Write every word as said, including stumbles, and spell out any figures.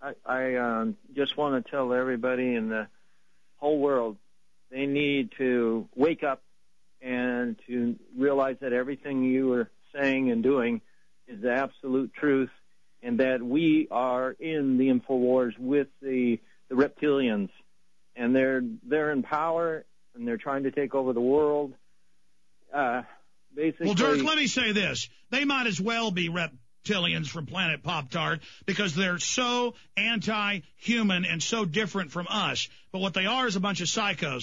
I, I um, just want to tell everybody in the whole world they need to wake up and to realize that everything you are saying and doing is the absolute truth, and that we are in the InfoWars with the, the reptilians, and they're they're in power and they're trying to take over the world. Uh, basically, well, Dirk, let me say this: they might as well be reptilians from Planet Pop-Tart because they're so anti-human and so different from us. But what they are is a bunch of psychos.